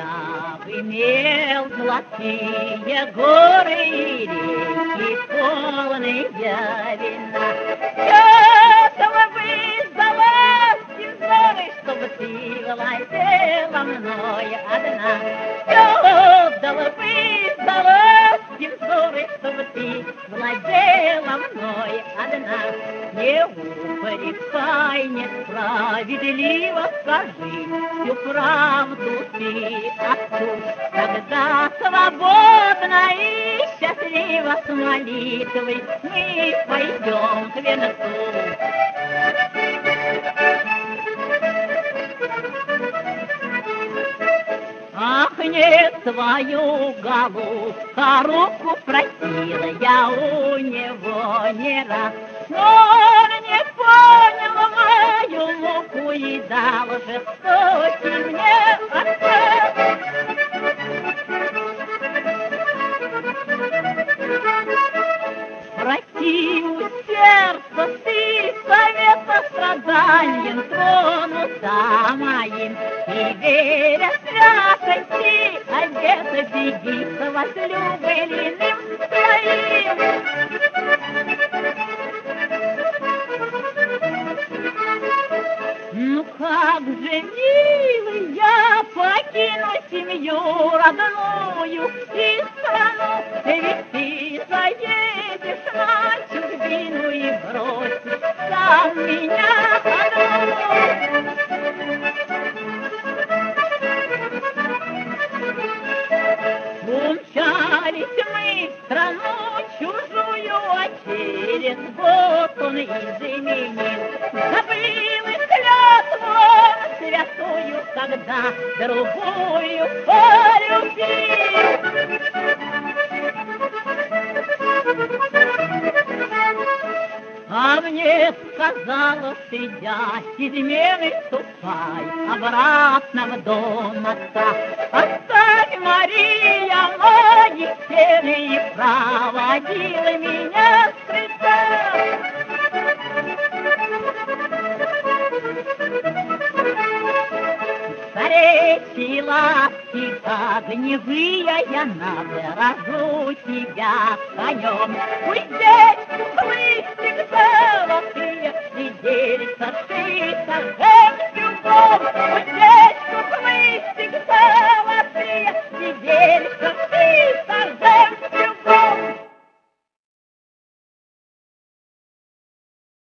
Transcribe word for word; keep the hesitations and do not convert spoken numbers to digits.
я б имел золотые горы и реки, полные вина. Готова бы сдалась из горы, чтобы ты владела мной одна. Готова бы сдалась из горы, чтобы ты владела мной одна. Не упрекай, несправедливо скажи всю правду ты отцу. Когда свободно и счастливо с молитвой мы пойдем к венцу. Ах, не свою голубка руку просила я у него не раз, но он не понял мою муку и дал жестокий мне отказ. Проси у сердца ты совета страданием тронута моим, и веря святости, одета беги с возлюбленным своим. Ну как же, милый, я покину семью родную и страну, ведь ты заедешь на чужбину и бросишь сам меня одну. Умчались мы в страну чужую, а через год он изменил. Забыл и клятву святую, когда другую полюбил. А мне сказала, сидя, измены ступай обратно в дом отца. Оставь, Мария, мои стены, и проводила меня с крыльца. Старейшие ласки огневые, я набережу тебя конем. Пусть здесь хлыстик золотые, и дельца шита жемчугом. Пусть здесь хлыстик золотые, и дельца